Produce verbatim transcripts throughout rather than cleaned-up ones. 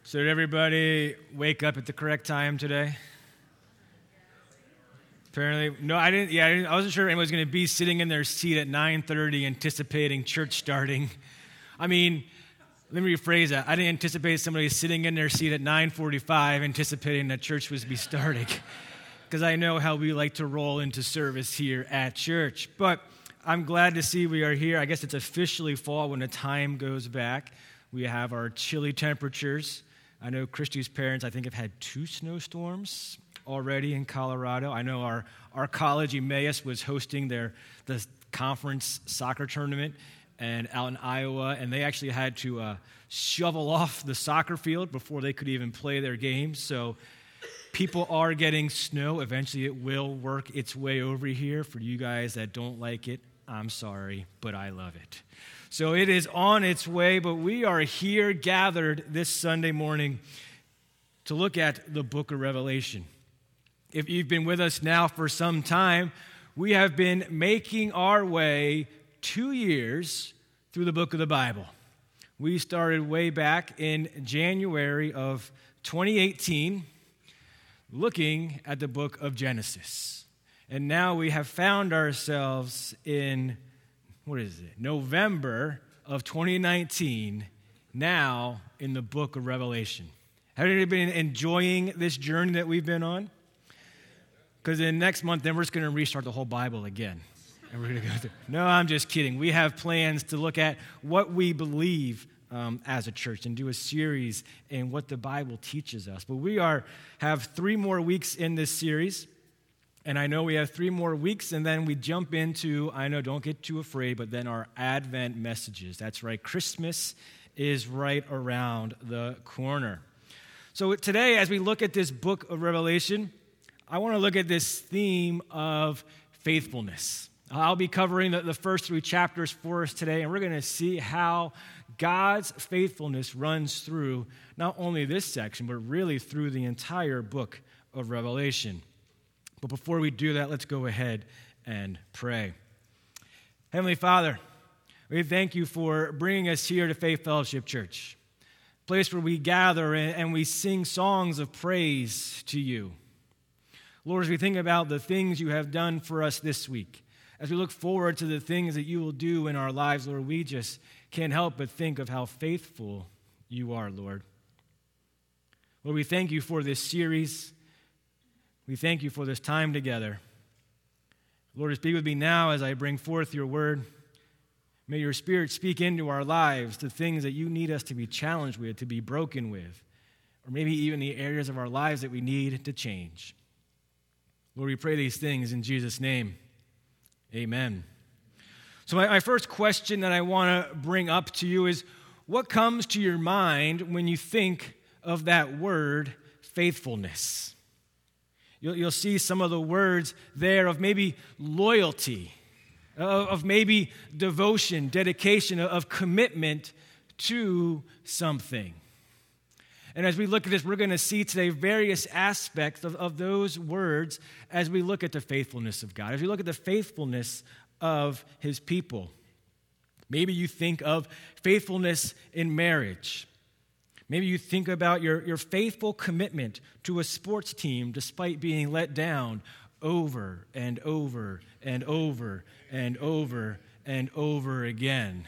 So did everybody wake up at the correct time today? Apparently, no, I didn't. Yeah, I, didn't, I wasn't sure anyone was going to be sitting in their seat at nine thirty anticipating church starting. I mean, let me rephrase that. I didn't anticipate somebody sitting in their seat at nine forty-five anticipating that church was be starting, because I know how we like to roll into service here at church. But I'm glad to see we are here. I guess it's officially fall when the time goes back. We have our chilly temperatures. I know Christy's parents, I think, have had two snowstorms already in Colorado. I know our, our college, Emmaus, was hosting their the conference soccer tournament and out in Iowa, and they actually had to uh, shovel off the soccer field before they could even play their games. So people are getting snow. Eventually it will work its way over here. For you guys that don't like it, I'm sorry, but I love it. So it is on its way, but we are here gathered this Sunday morning to look at the book of Revelation. If you've been with us now for some time, we have been making our way two years through the book of the Bible. We started way back in January of twenty eighteen, looking at the book of Genesis. And now we have found ourselves in, what is it, November of twenty nineteen, now in the book of Revelation. Have you been enjoying this journey that we've been on? Because then next month, then we're just going to restart the whole Bible again. And we're going to go through. No, I'm just kidding. We have plans to look at what we believe um, as a church and do a series in what the Bible teaches us. But we are have three more weeks in this series. And I know we have three more weeks, and then we jump into, I know, don't get too afraid, but then our Advent messages. That's right, Christmas is right around the corner. So today, as we look at this book of Revelation, I want to look at this theme of faithfulness. I'll be covering the, the first three chapters for us today, and we're going to see how God's faithfulness runs through not only this section, but really through the entire book of Revelation. But before we do that, let's go ahead and pray. Heavenly Father, we thank you for bringing us here to Faith Fellowship Church, a place where we gather and we sing songs of praise to you. Lord, as we think about the things you have done for us this week, as we look forward to the things that you will do in our lives, Lord, we just can't help but think of how faithful you are, Lord. Lord, we thank you for this series. We thank you for this time together. Lord, speak with me now as I bring forth your word. May your Spirit speak into our lives the things that you need us to be challenged with, to be broken with, or maybe even the areas of our lives that we need to change. Lord, we pray these things in Jesus' name. Amen. So my, my first question that I want to bring up to you is, what comes to your mind when you think of that word, faithfulness? You'll, you'll see some of the words there of maybe loyalty, of, of maybe devotion, dedication, of commitment to something. And as we look at this, we're going to see today various aspects of, of those words as we look at the faithfulness of God, as we look at the faithfulness of his people. Maybe you think of faithfulness in marriage. Maybe you think about your, your faithful commitment to a sports team despite being let down over and over and over and over and over again.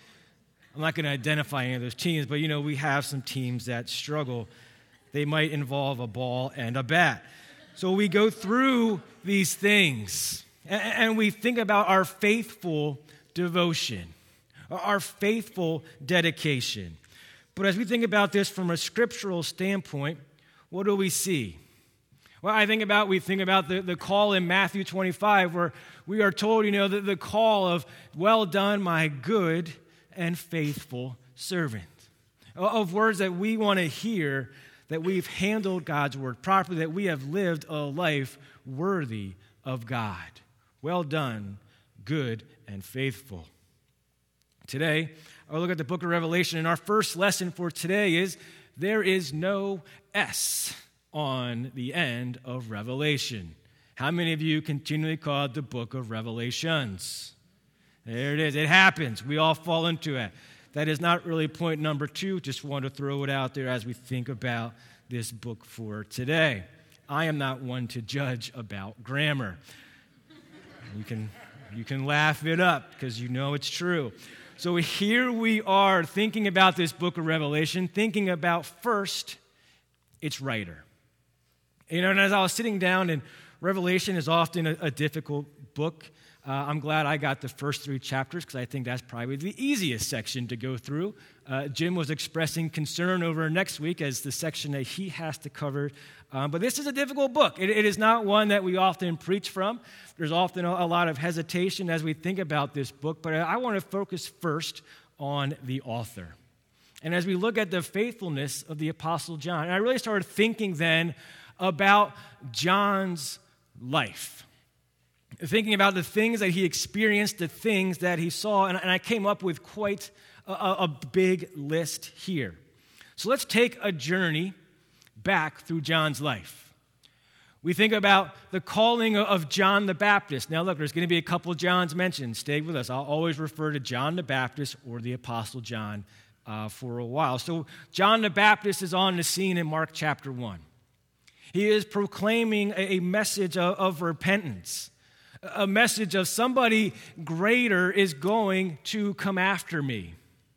I'm not going to identify any of those teams, but, you know, we have some teams that struggle. They might involve a ball and a bat. So we go through these things, and we think about our faithful devotion, our faithful dedication. But as we think about this from a scriptural standpoint, what do we see? Well, I think about, we think about the, the call in Matthew twenty-five, where we are told, you know, the, the call of, well done, my good and faithful servant. Of words that we want to hear, that we've handled God's word properly, that we have lived a life worthy of God. Well done, good and faithful. Today, I'll look at the book of Revelation, and our first lesson for today is there is no S on the end of Revelation. How many of you continually call it the book of Revelations? There it is. It happens. We all fall into it. that is not really point number two. Just want to throw it out there as we think about this book for today. I am not one to judge about grammar. You can, you can laugh it up because you know it's true. So here we are thinking about this book of Revelation, thinking about first its writer. You know, and as I was sitting down, and Revelation is often a, a difficult book. Uh, I'm glad I got the first three chapters because I think that's probably the easiest section to go through. Uh, Jim was expressing concern over next week as the section that he has to cover. Um, but this is a difficult book. It, it is not one that we often preach from. There's often a, a lot of hesitation as we think about this book. But I want to focus first on the author. And as we look at the faithfulness of the Apostle John, and I really started thinking then about John's life. Thinking about the things that he experienced, the things that he saw, and, and I came up with quite a, a big list here. So let's take a journey back through John's life. We think about the calling of John the Baptist. Now look, there's going to be a couple of Johns mentioned. Stay with us. I'll always refer to John the Baptist or the Apostle John uh, for a while. So John the Baptist is on the scene in Mark chapter one. He is proclaiming a, a message of, of repentance. A message of somebody greater is going to come after me.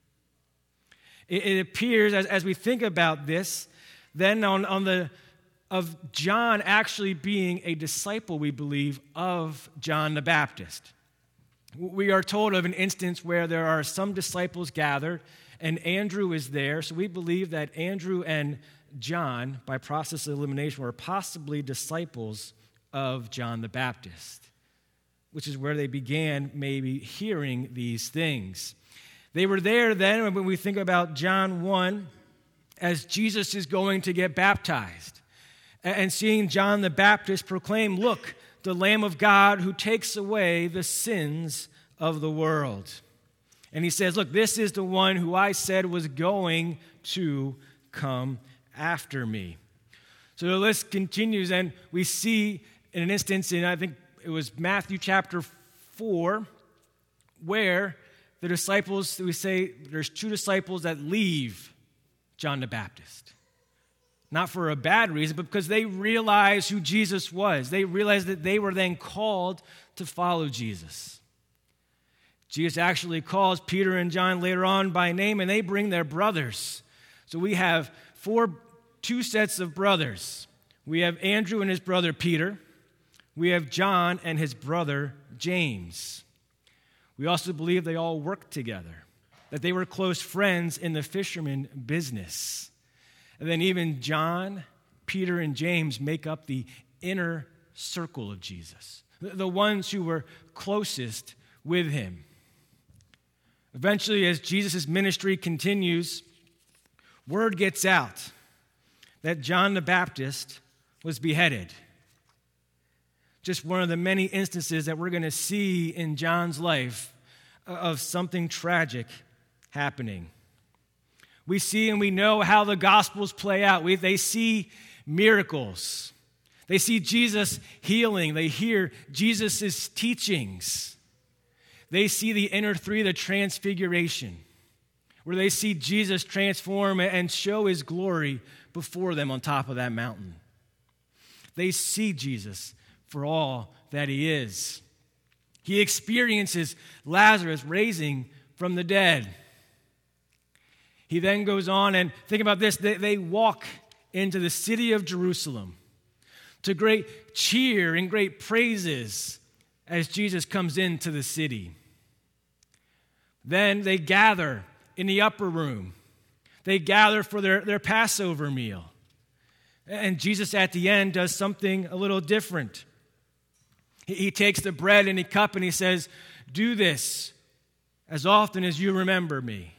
It, it appears, as, as we think about this, then on, on the of John actually being a disciple, we believe, of John the Baptist. We are told of an instance where there are some disciples gathered, and Andrew is there, so we believe that Andrew and John, by process of elimination, were possibly disciples of John the Baptist, which is where they began maybe hearing these things. They were there then when we think about John one, as Jesus is going to get baptized, and seeing John the Baptist proclaim, "Look, the Lamb of God who takes away the sins of the world." And he says, "Look, this is the one who I said was going to come after me." So the list continues, and we see in an instance in, I think, it was Matthew chapter four, where the disciples, we say there's two disciples that leave John the Baptist. Not for a bad reason, but because they realized who Jesus was. They realized that they were then called to follow Jesus. Jesus actually calls Peter and John later on by name, and they bring their brothers. So we have four, two sets of brothers. We have Andrew and his brother Peter. We have John and his brother James. We also believe they all worked together, that they were close friends in the fisherman business. And then even John, Peter, and James make up the inner circle of Jesus, the ones who were closest with him. Eventually, as Jesus' ministry continues, word gets out that John the Baptist was beheaded. Just one of the many instances that we're going to see in John's life of something tragic happening. We see and we know how the Gospels play out. We, they see miracles. They see Jesus healing. They hear Jesus' teachings. They see the inner three, the transfiguration, where they see Jesus transform and show his glory before them on top of that mountain. They see Jesus for all that he is. He experiences Lazarus raising from the dead. He then goes on and think about this. They, they walk into the city of Jerusalem to great cheer and great praises as Jesus comes into the city. Then they gather in the upper room. They gather for their, their Passover meal. And Jesus at the end does something a little different. He, he takes the bread and the cup and he says, "Do this as often as you remember me."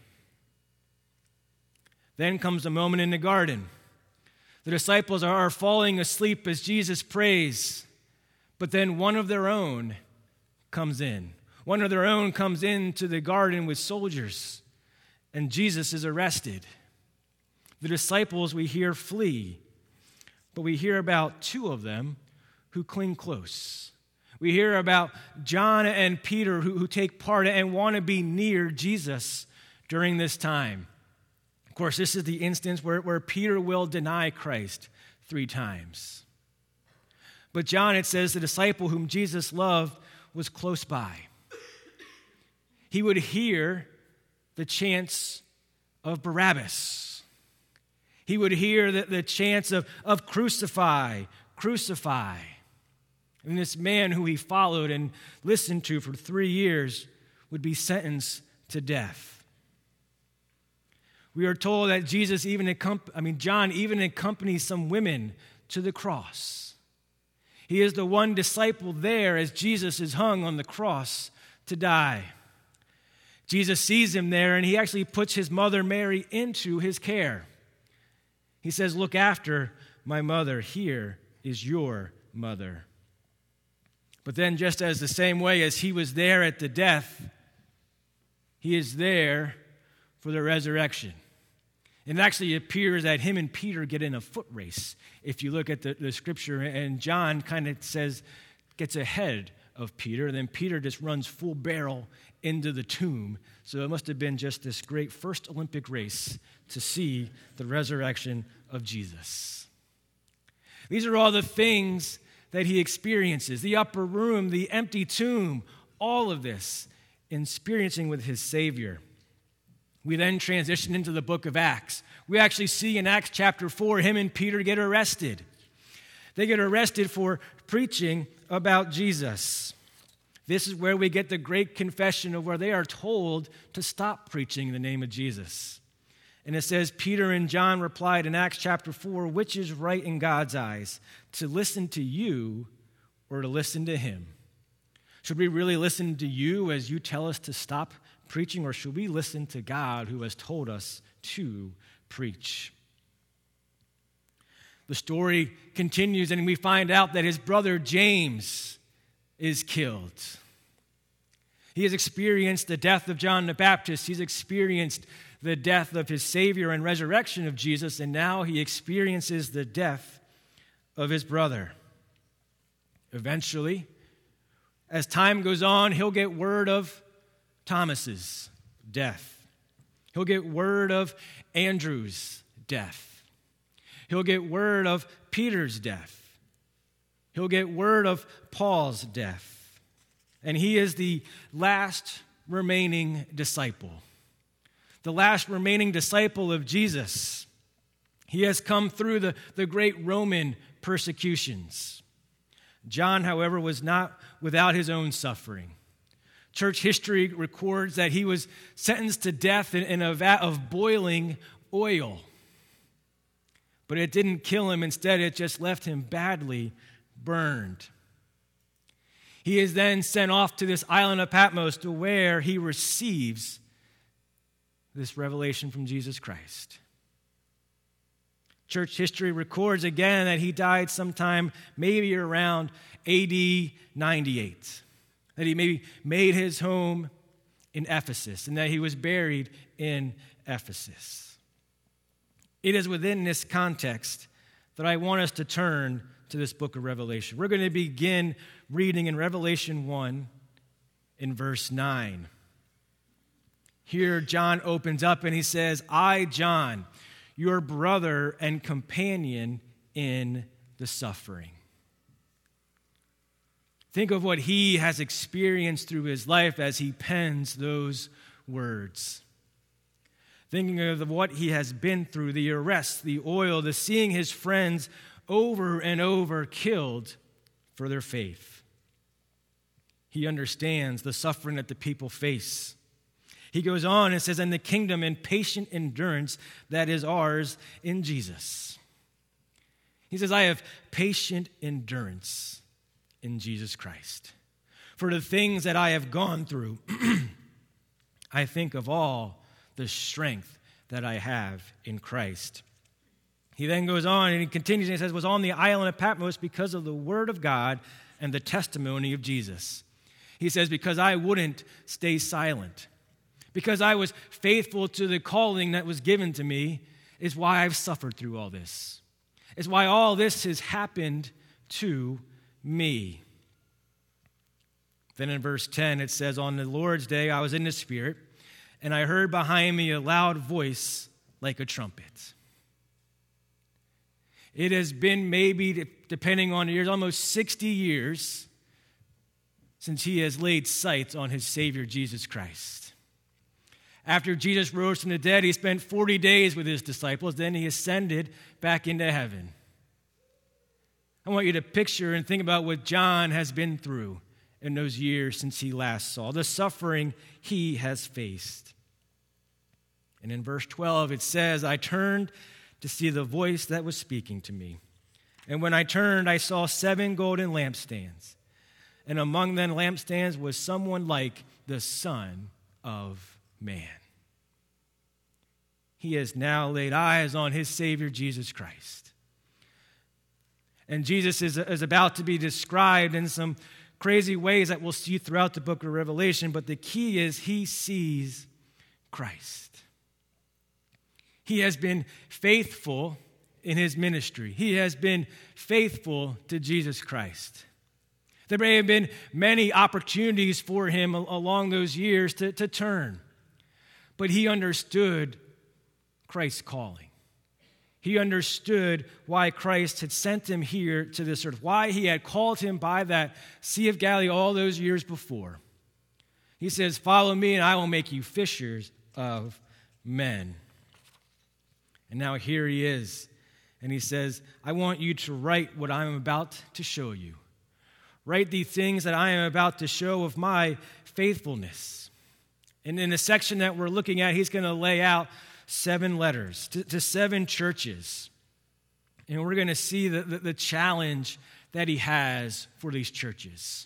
Then comes a moment in the garden. The disciples are falling asleep as Jesus prays, but then one of their own comes in. One of their own comes into the garden with soldiers, and Jesus is arrested. The disciples, we hear, flee, but we hear about two of them who cling close. We hear about John and Peter who, who take part and want to be near Jesus during this time. Of course, this is the instance where, where Peter will deny Christ three times. But John, it says, the disciple whom Jesus loved was close by. He would hear the chants of Barabbas. He would hear the, the chants of, of crucify, crucify. And this man who he followed and listened to for three years would be sentenced to death. We are told that Jesus even, accomp- I mean, John even accompanies some women to the cross. He is the one disciple there as Jesus is hung on the cross to die. Jesus sees him there, and he actually puts his mother Mary into his care. He says, "Look after my mother. Here is your mother." But then, just as the same way as he was there at the death, he is there for the resurrection. And it actually appears that him and Peter get in a foot race. If you look at the, the scripture, and John kind of says, gets ahead of Peter, and then Peter just runs full barrel into the tomb. So it must have been just this great first Olympic race to see the resurrection of Jesus. These are all the things that he experiences: the upper room, the empty tomb, all of this, experiencing with his Savior. We then transition into the book of Acts. We actually see in Acts chapter four, him and Peter get arrested. They get arrested for preaching about Jesus. This is where we get the great confession of where they are told to stop preaching in the name of Jesus. And it says, Peter and John replied in Acts chapter four, "Which is right in God's eyes, to listen to you or to listen to him? Should we really listen to you as you tell us to stop preaching, or should we listen to God who has told us to preach?" The story continues, and we find out that his brother James is killed. He has experienced the death of John the Baptist. He's experienced the death of his Savior and resurrection of Jesus, and now he experiences the death of his brother. Eventually, as time goes on, he'll get word of Thomas's death. He'll get word of Andrew's death. He'll get word of Peter's death. He'll get word of Paul's death. And he is the last remaining disciple. The last remaining disciple of Jesus. He has come through the, the great Roman persecutions. John, however, was not without his own suffering. Church history records that he was sentenced to death in, in a vat of boiling oil. But it didn't kill him. Instead, it just left him badly burned. He is then sent off to this island of Patmos, to where he receives this revelation from Jesus Christ. Church history records again that he died sometime maybe around A D ninety-eight. That he maybe made his home in Ephesus, and that he was buried in Ephesus. It is within this context that I want us to turn to this book of Revelation. We're going to begin reading in Revelation one in verse nine. Here, John opens up and he says, "I, John, your brother and companion in the suffering." Think of what he has experienced through his life as he pens those words. Thinking of what he has been through, the arrests, the oil, the seeing his friends over and over killed for their faith. He understands the suffering that the people face. He goes on and says, "And the kingdom and patient endurance that is ours in Jesus." He says, "I have patient endurance in Jesus Christ. For the things that I have gone through, I think of all the strength that I have in Christ." He then goes on and he continues and he says, "Was on the island of Patmos because of the word of God and the testimony of Jesus." He says, "Because I wouldn't stay silent, because I was faithful to the calling that was given to me, is why I've suffered through all this. It's why all this has happened to me." Then in verse ten, it says, "On the Lord's day, I was in the Spirit, and I heard behind me a loud voice like a trumpet. It has been maybe, depending on the years, almost sixty years since he has laid sight on his Savior, Jesus Christ. After Jesus rose from the dead, he spent forty days with his disciples. Then he ascended back into heaven. I want you to picture and think about what John has been through in those years since he last saw, the suffering he has faced. And in verse twelve, it says, I turned to see the voice that was speaking to me. And when I turned, I saw seven golden lampstands. And among them lampstands was someone like the Son of Man. He has now laid eyes on his Savior, Jesus Christ. And Jesus is, is about to be described in some crazy ways that we'll see throughout the book of Revelation, but the key is he sees Christ. He has been faithful in his ministry. He has been faithful to Jesus Christ. There may have been many opportunities for him along those years to, to turn, but he understood Christ's calling. He understood why Christ had sent him here to this earth, why he had called him by that Sea of Galilee all those years before. He says, follow me and I will make you fishers of men. And now here he is, and he says, I want you to write what I am about to show you. Write the things that I am about to show of my faithfulness. And in the section that we're looking at, he's going to lay out seven letters to, to seven churches. And we're going to see the, the, the challenge that he has for these churches.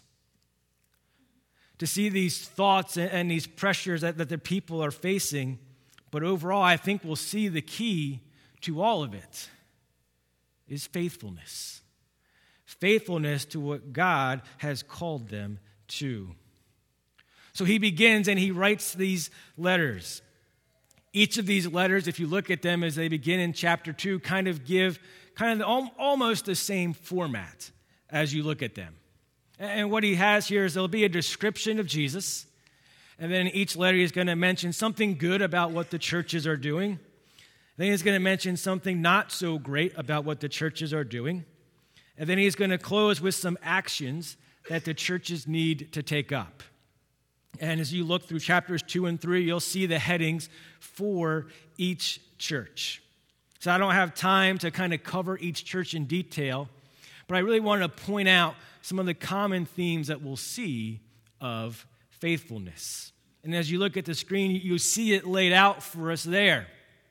To see these thoughts and, and these pressures that, that the people are facing. But overall, I think we'll see the key to all of it is faithfulness. Faithfulness to what God has called them to. So he begins and he writes these letters. Each of these letters, if you look at them as they begin in chapter two, kind of give kind of the, almost the same format as you look at them. And what he has here is there'll be a description of Jesus. And then in each letter, he's going to mention something good about what the churches are doing. Then he's going to mention something not so great about what the churches are doing. And then he's going to close with some actions that the churches need to take up. And as you look through chapters two and three, you'll see the headings for each church. So I don't have time to kind of cover each church in detail, but I really wanted to point out some of the common themes that we'll see of faithfulness. And as you look at the screen, you see it laid out for us there.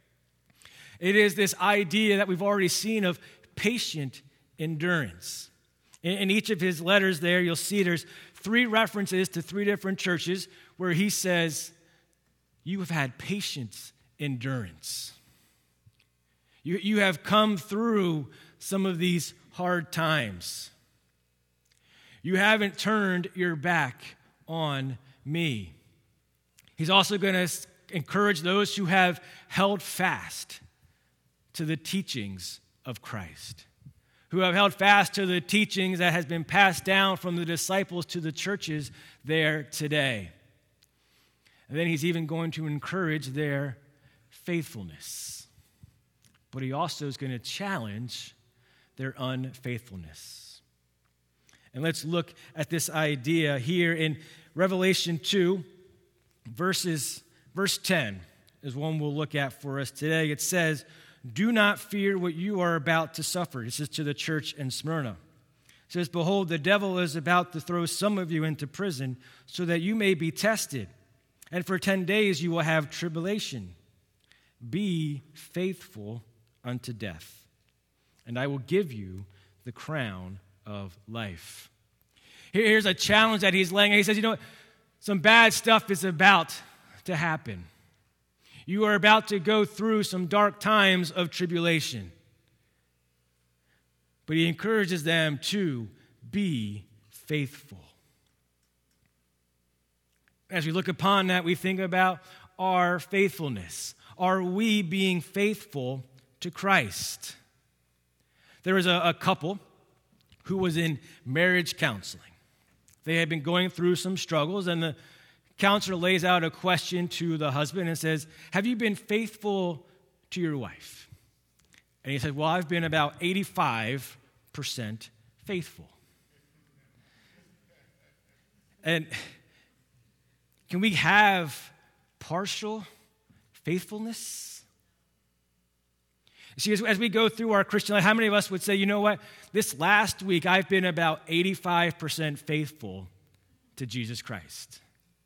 It is this idea that we've already seen of patient endurance. In each of his letters there, you'll see there's three references to three different churches where he says, you have had patient endurance. You, you have come through some of these hard times. You haven't turned your back on me. He's also going to encourage those who have held fast to the teachings of Christ, who have held fast to the teachings that has been passed down from the disciples to the churches there today. And then he's even going to encourage their faithfulness. But he also is going to challenge their unfaithfulness. And let's look at this idea here in Revelation two, verses, verse ten is one we'll look at for us today. It says, do not fear what you are about to suffer. This is to the church in Smyrna. It says, behold, the devil is about to throw some of you into prison so that you may be tested. And for ten days you will have tribulation. Be faithful unto death, and I will give you the crown of life. Here's a challenge that he's laying. He says, you know what? Some bad stuff is about to happen. You are about to go through some dark times of tribulation. But he encourages them to be faithful. As we look upon that, we think about our faithfulness. Are we being faithful to Christ? There was a, a couple who was in marriage counseling. They had been going through some struggles, and the counselor lays out a question to the husband and says, have you been faithful to your wife? And he said, well, I've been about eighty-five percent faithful. And can we have partial faithfulness? See, as, as we go through our Christian life, how many of us would say, you know what? This last week, I've been about eighty-five percent faithful to Jesus Christ.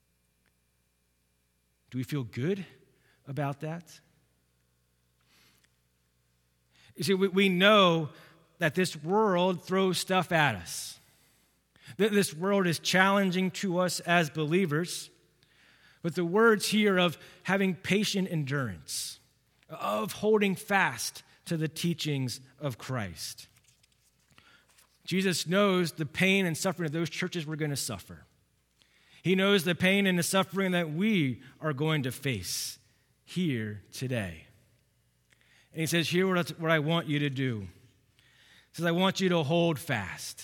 Do we feel good about that? You see, we, we know that this world throws stuff at us. That this world is challenging to us as believers. But the words here of having patient endurance, of holding fast to the teachings of Christ. Jesus knows the pain and suffering of those churches were going to suffer. He knows the pain and the suffering that we are going to face here today. And he says, here what what I want you to do. He says, I want you to hold fast.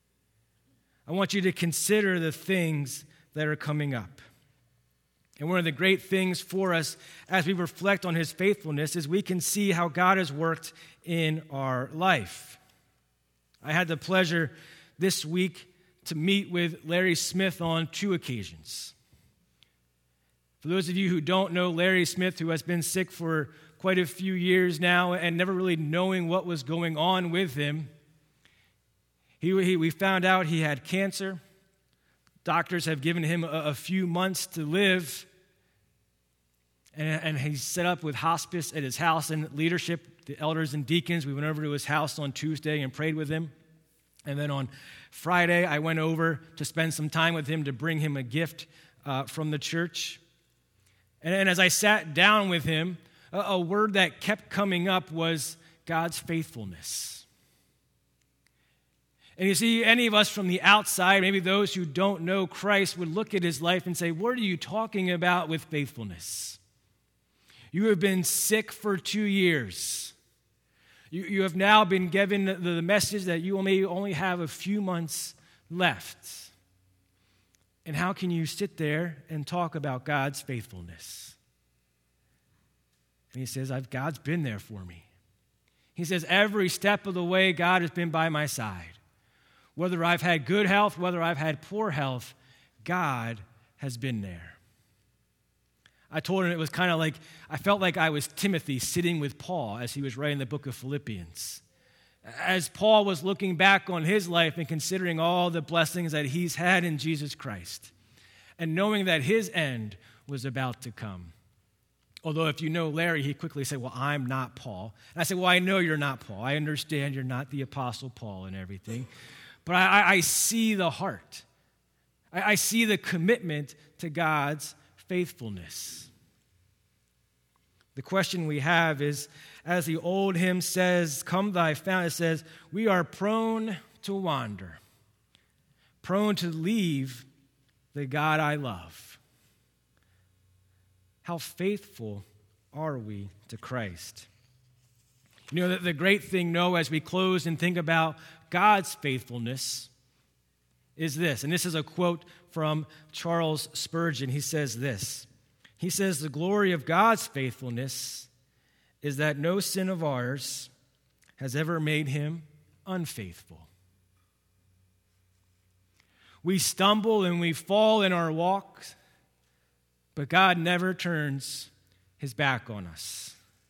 I want you to consider the things that are coming up. And one of the great things for us as we reflect on his faithfulness is we can see how God has worked in our life. I had the pleasure this week to meet with Larry Smith on two occasions. For those of you who don't know Larry Smith, who has been sick for quite a few years now and never really knowing what was going on with him, he, he, we found out he had cancer. Doctors have given him a, a few months to live. And, and he's set up with hospice at his house and leadership, the elders and deacons. We went over to his house on Tuesday and prayed with him. And then on Friday, I went over to spend some time with him to bring him a gift uh, from the church. And, and as I sat down with him, a, a word that kept coming up was God's faithfulness. And you see, any of us from the outside, maybe those who don't know Christ, would look at his life and say, what are you talking about with faithfulness? You have been sick for two years. You, you have now been given the, the message that you may only have a few months left. And how can you sit there and talk about God's faithfulness? And he says, I've, God's been there for me. He says, every step of the way, God has been by my side. Whether I've had good health, whether I've had poor health, God has been there. I told him it was kind of like, I felt like I was Timothy sitting with Paul as he was writing the book of Philippians. As Paul was looking back on his life and considering all the blessings that he's had in Jesus Christ, and knowing that his end was about to come. Although if you know Larry, he quickly said, well, I'm not Paul. And I said, well, I know you're not Paul. I understand you're not the Apostle Paul and everything. But I, I see the heart. I, I see the commitment to God's faithfulness. The question we have is, as the old hymn says, come thy fount, it says, we are prone to wander, prone to leave the God I love. How faithful are we to Christ? You know, the, the great thing, no, as we close and think about God's faithfulness is this, and this is a quote from Charles Spurgeon. He says this. He says, the glory of God's faithfulness is that no sin of ours has ever made him unfaithful. We stumble and we fall in our walks, but God never turns his back on us.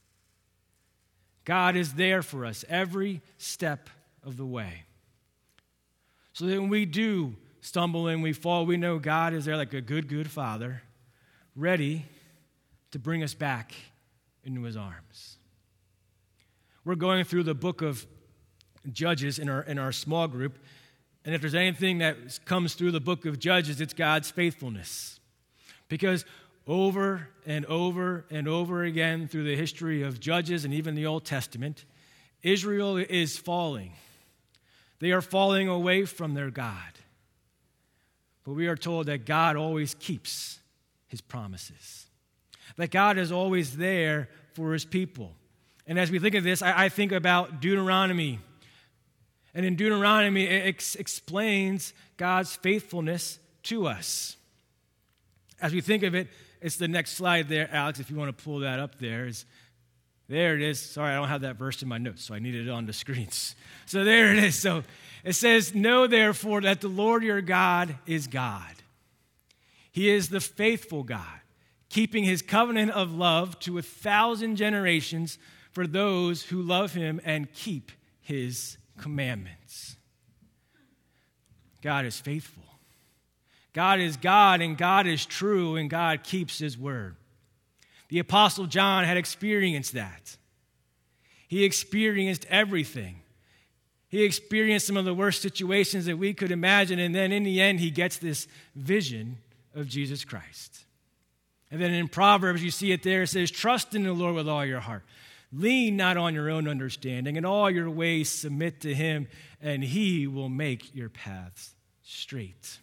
God is there for us every step of the way. So that when we do stumble and we fall, we know God is there like a good, good father, ready to bring us back into his arms. We're going through the book of Judges in our, in our small group, and if there's anything that comes through the book of Judges, it's God's faithfulness. Because over and over and over again through the history of Judges and even the Old Testament, Israel is falling. They are falling away from their God. But we are told that God always keeps his promises. That God is always there for his people. And as we think of this, I, I think about Deuteronomy. And in Deuteronomy, it ex- explains God's faithfulness to us. As we think of it, it's the next slide there, Alex, if you want to pull that up there. Is, there it is. Sorry, I don't have that verse in my notes, so I needed it on the screens. So there it is. So it says, know therefore that the Lord your God is God. He is the faithful God, keeping his covenant of love to a thousand generations for those who love him and keep his commandments. God is faithful. God is God, and God is true, and God keeps his word. The Apostle John had experienced that. He experienced everything. He experienced some of the worst situations that we could imagine, and then in the end, he gets this vision of Jesus Christ. And then in Proverbs, you see it there, it says, trust in the Lord with all your heart. Lean not on your own understanding. In all your ways submit to him, and he will make your paths straight.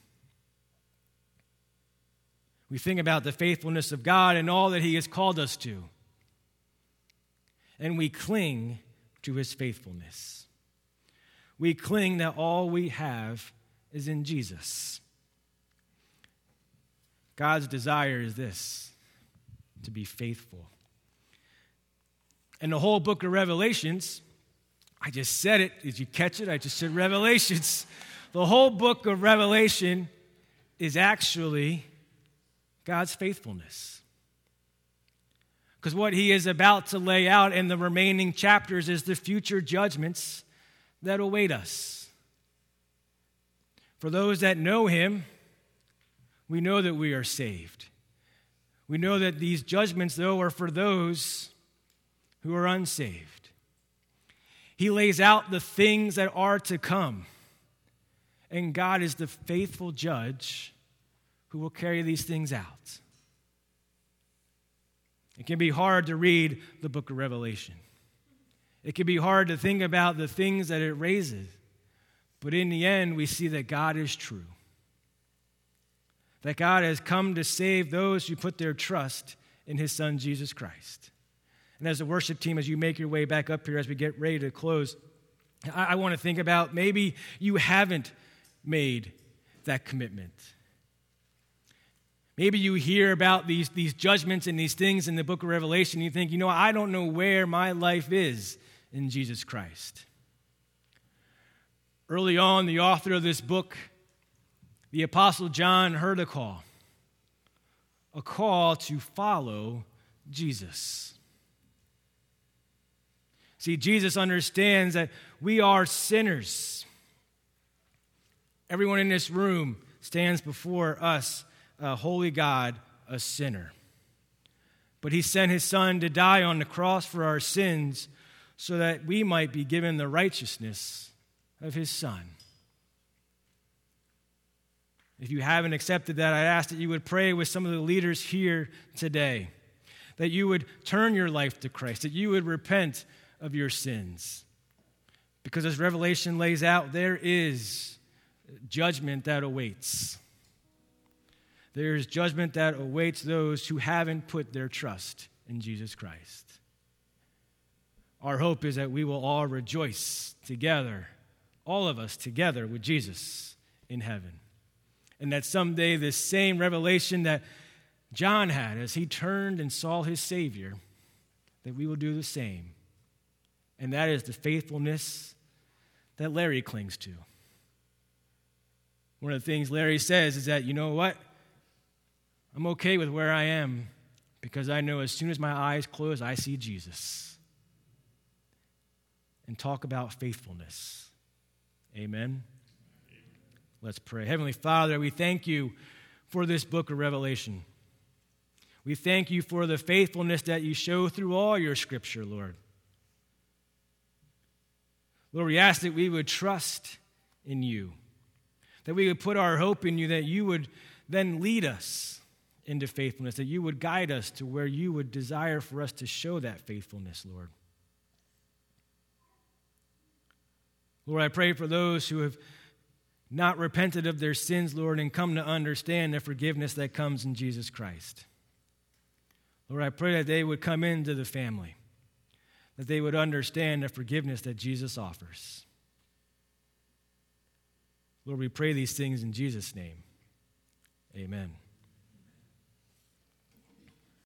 We think about the faithfulness of God and all that he has called us to. And we cling to his faithfulness. We cling that all we have is in Jesus. God's desire is this, to be faithful. And the whole book of Revelations, I just said it. Did you catch it? I just said Revelations. The whole book of Revelation is actually God's faithfulness. Because what he is about to lay out in the remaining chapters is the future judgments that await us. For those that know him, we know that we are saved. We know that these judgments, though, are for those who are unsaved. He lays out the things that are to come. And God is the faithful judge who will carry these things out. It can be hard to read the book of Revelation. It can be hard to think about the things that it raises. But in the end, we see that God is true. That God has come to save those who put their trust in his Son, Jesus Christ. And as a worship team, as you make your way back up here as we get ready to close, I, I want to think about maybe you haven't made that commitment. Maybe you hear about these, these judgments and these things in the book of Revelation, and you think, you know, I don't know where my life is in Jesus Christ. Early on, the author of this book, the Apostle John, heard a call. A call to follow Jesus. See, Jesus understands that we are sinners. Everyone in this room stands before us, a holy God, a sinner. But he sent his Son to die on the cross for our sins so that we might be given the righteousness of his Son. If you haven't accepted that, I ask that you would pray with some of the leaders here today, that you would turn your life to Christ, that you would repent of your sins. Because as Revelation lays out, there is judgment that awaits. There is judgment that awaits those who haven't put their trust in Jesus Christ. Our hope is that we will all rejoice together, all of us together with Jesus in heaven. And that someday this same revelation that John had as he turned and saw his Savior, that we will do the same. And that is the faithfulness that Larry clings to. One of the things Larry says is that, you know what? I'm okay with where I am because I know as soon as my eyes close, I see Jesus. And talk about faithfulness. Amen. Let's pray. Heavenly Father, we thank you for this book of Revelation. We thank you for the faithfulness that you show through all your scripture, Lord. Lord, we ask that we would trust in you, that we would put our hope in you, that you would then lead us into faithfulness, that you would guide us to where you would desire for us to show that faithfulness, Lord. Lord, I pray for those who have not repented of their sins, Lord, and come to understand the forgiveness that comes in Jesus Christ. Lord, I pray that they would come into the family, that they would understand the forgiveness that Jesus offers. Lord, we pray these things in Jesus' name. Amen.